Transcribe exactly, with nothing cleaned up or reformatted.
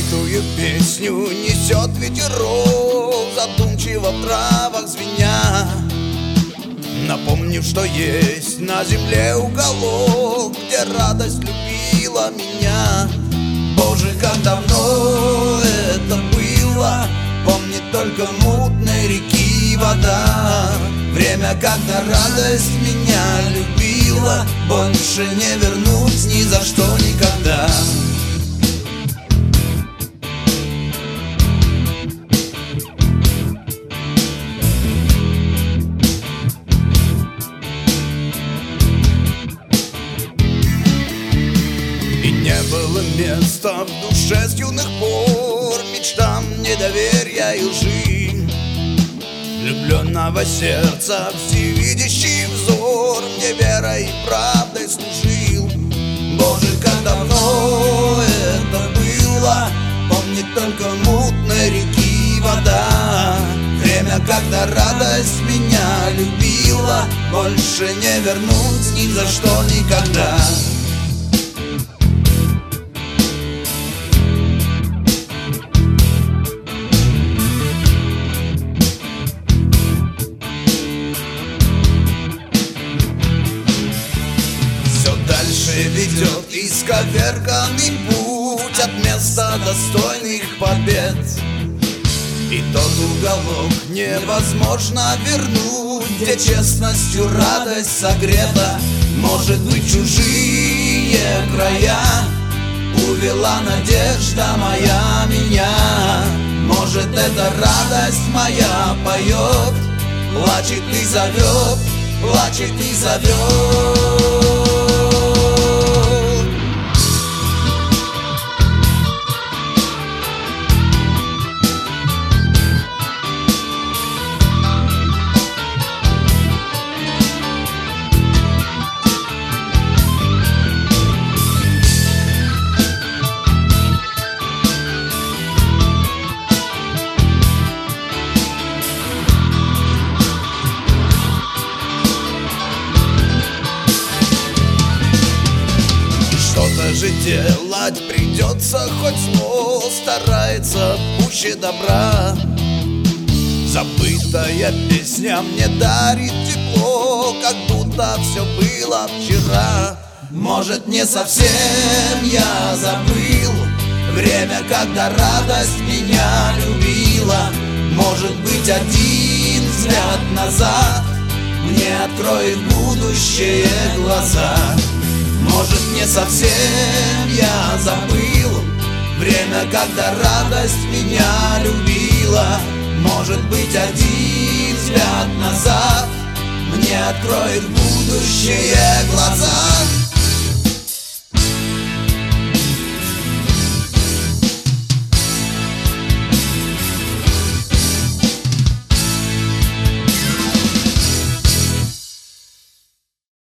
забытую песню несет ветерок, задумчиво в травах звеня, напомнив, что есть на земле уголок, где радость любила меня. Боже, как давно это было, помнит только мутной реки вода. Время, когда радость меня любила, больше не вернуть ни за что никогда. И не было места в душе с юных пор мечтам, недоверия и лжи. Влюбленного сердца всевидящий взор мне верой и правдой служил. Боже, как давно это было, помнит только мутной реки вода. Время, когда радость меня любила, больше не вернуть ни за что никогда. Ведет исковерканный путь от места достойных побед. И тот уголок невозможно вернуть, где честностью радость согрета. Может быть, чужие края увела надежда моя меня. Может, эта радость моя поет, плачет и зовет, плачет и зовет. Что-то же делать придется, хоть зло старается пуще добра. Забытая песня мне дарит тепло, как будто все было вчера. Может, не совсем я забыл время, когда радость меня любила. Может быть, один взгляд назад мне откроет будущее глаза. Может, не совсем я забыл время, когда радость меня любила. Может быть, один взгляд назад мне откроет будущее глаза.